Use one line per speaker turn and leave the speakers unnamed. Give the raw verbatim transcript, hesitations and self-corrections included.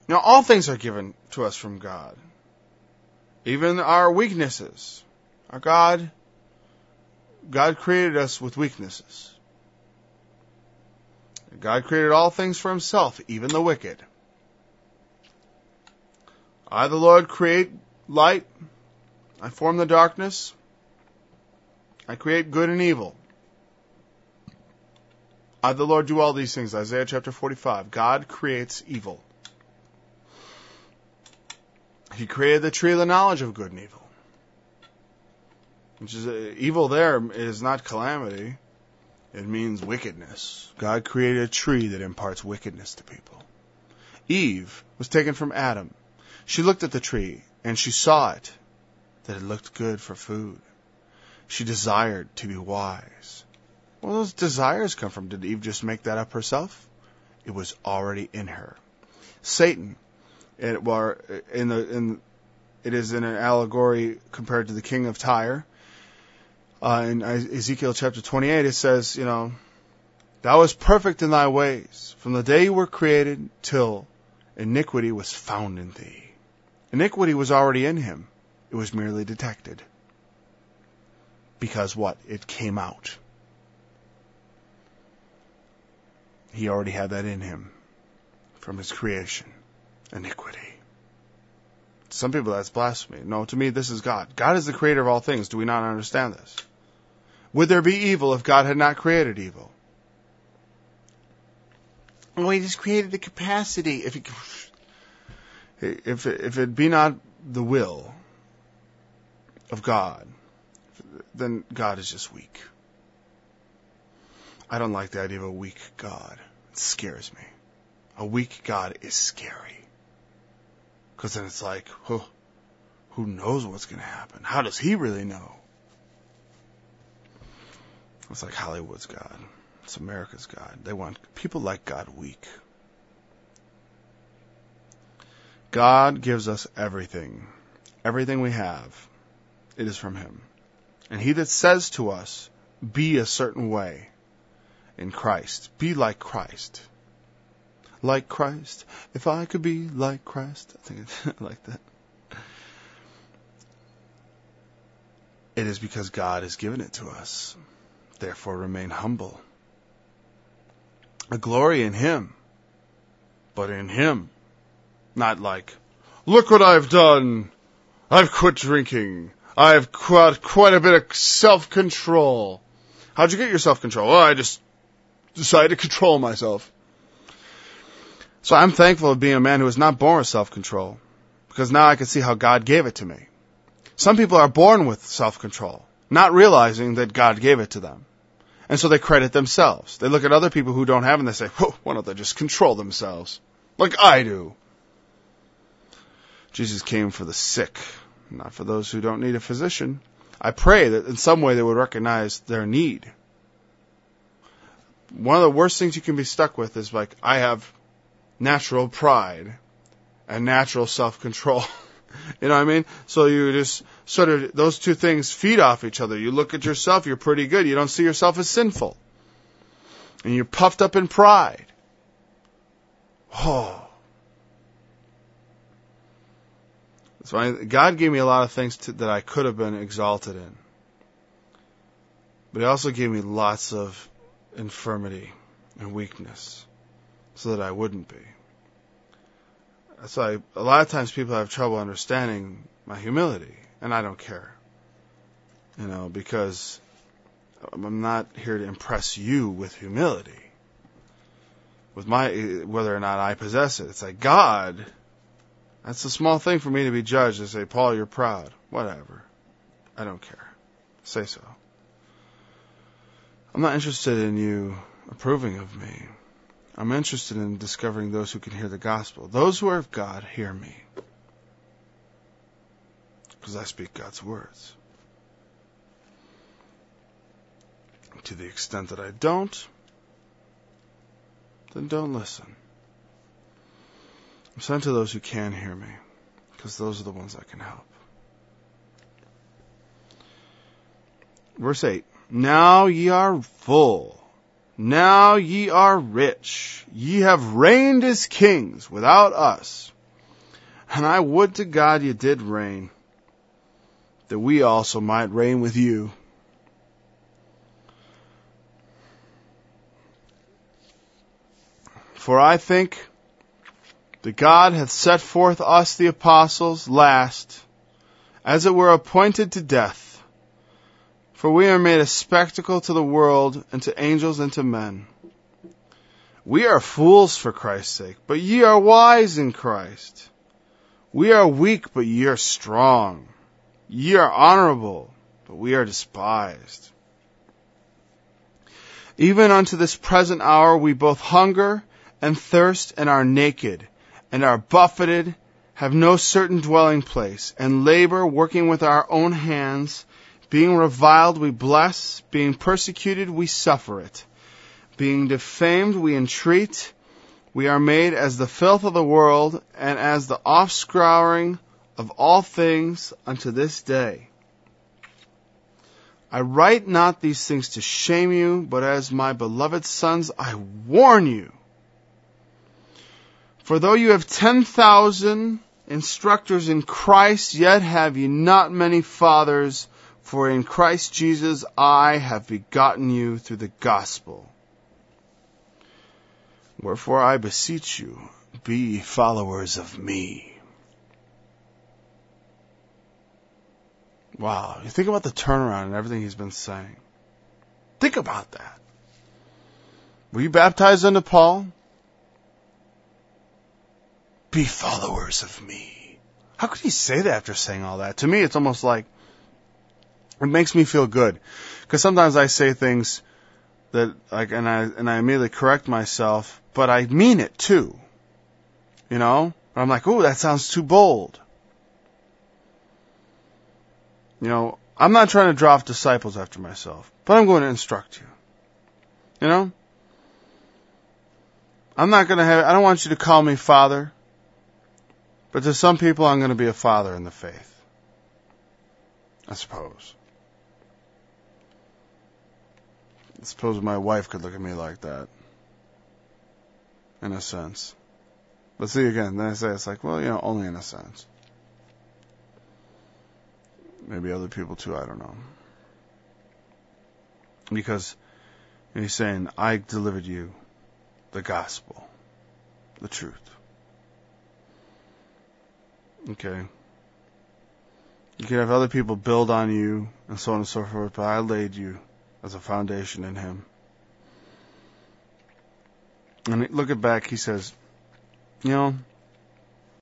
Now, all things are given to us from God. Even our weaknesses. Our God, God created us with weaknesses. God created all things for himself, even the wicked. I, the Lord, create light. I form the darkness. I create good and evil. I, the Lord, do all these things. Isaiah chapter forty-five. God creates evil. He created the tree of the knowledge of good and evil. Which is, uh, evil there is not calamity. It means wickedness. God created a tree that imparts wickedness to people. Eve was taken from Adam. She looked at the tree, and she saw it, that it looked good for food. She desired to be wise. Well, those desires come from? Did Eve just make that up herself? It was already in her. Satan, it, well, in the, in, it is in an allegory compared to the king of Tyre. Uh, in Ezekiel chapter twenty-eight, it says, you know, thou wast perfect in thy ways, from the day you were created till iniquity was found in thee. Iniquity was already in him. It was merely detected. Because what? It came out. He already had that in him from his creation. Iniquity. To some people that's blasphemy. No, to me this is God. God is the creator of all things. Do we not understand this? Would there be evil if God had not created evil? Well, he just created the capacity. If he, if, if it be not the will of God, then God is just weak. I don't like the idea of a weak God. It scares me. A weak God is scary. Because then it's like, huh, who knows what's going to happen? How does he really know? It's like Hollywood's God. It's America's God. They want people like God weak. God gives us everything. Everything we have, it is from him. And he that says to us, be a certain way in Christ, be like Christ. Like Christ. If I could be like Christ. I think it's like that. It is because God has given it to us. Therefore remain humble. A glory in him. But in him. Not like, look what I've done. I've quit drinking. I've got quite a bit of self-control. How'd you get your self-control? Oh, I just decided to control myself. So I'm thankful of being a man who was not born with self-control, because now I can see how God gave it to me. Some people are born with self-control, not realizing that God gave it to them. And so they credit themselves. They look at other people who don't have it and they say, whoa, why don't they just control themselves? Like I do. Jesus came for the sick, not for those who don't need a physician. I pray that in some way they would recognize their need. One of the worst things you can be stuck with is like, I have natural pride and natural self-control. You know what I mean? So you just sort of, those two things feed off each other. You look at yourself, you're pretty good. You don't see yourself as sinful. And you're puffed up in pride. Oh. So I, God gave me a lot of things to, that I could have been exalted in. But he also gave me lots of infirmity and weakness so that I wouldn't be. That's why a lot of times people have trouble understanding my humility, and I don't care. You know, because I'm not here to impress you with humility. With my, whether or not I possess it. It's like, God, that's a small thing for me to be judged and say, Paul, you're proud. Whatever. I don't care. Say so. I'm not interested in you approving of me. I'm interested in discovering those who can hear the gospel. Those who are of God, hear me. Because I speak God's words. To the extent that I don't, then don't listen. I'm sent to those who can hear me, because those are the ones I can help. Verse eight. Now ye are full. Now ye are rich. Ye have reigned as kings without us. And I would to God you did reign, that we also might reign with you. For I think that God hath set forth us the apostles last, as it were appointed to death. For we are made a spectacle to the world, and to angels, and to men. We are fools for Christ's sake, but ye are wise in Christ. We are weak, but ye are strong. Ye are honorable, but we are despised. Even unto this present hour we both hunger and thirst, and are naked, and are buffeted, have no certain dwelling place, and labor, working with our own hands. Being reviled, we bless. Being persecuted, we suffer it. Being defamed, we entreat. We are made as the filth of the world, and as the offscouring of all things unto this day. I write not these things to shame you, but as my beloved sons, I warn you. For though you have ten thousand instructors in Christ, yet have ye not many fathers, for in Christ Jesus I have begotten you through the gospel. Wherefore I beseech you, be ye followers of me. Wow, you think about the turnaround and everything he's been saying. Think about that. Were you baptized unto Paul? Be followers of me. How could he say that after saying all that? To me, it's almost like, it makes me feel good. Because sometimes I say things that, like, and I, and I immediately correct myself, but I mean it too. You know? But I'm like, ooh, that sounds too bold. You know, I'm not trying to draw off disciples after myself, but I'm going to instruct you. You know? I'm not going to have, I don't want you to call me father, but to some people I'm going to be a father in the faith. I suppose. I suppose my wife could look at me like that. In a sense. But see, again, then I say it's like, well, you know, only in a sense. Maybe other people too, I don't know. Because he's saying, I delivered you the gospel, the truth. Okay. You can have other people build on you and so on and so forth, but I laid you as a foundation in him. And look at back, he says, you know,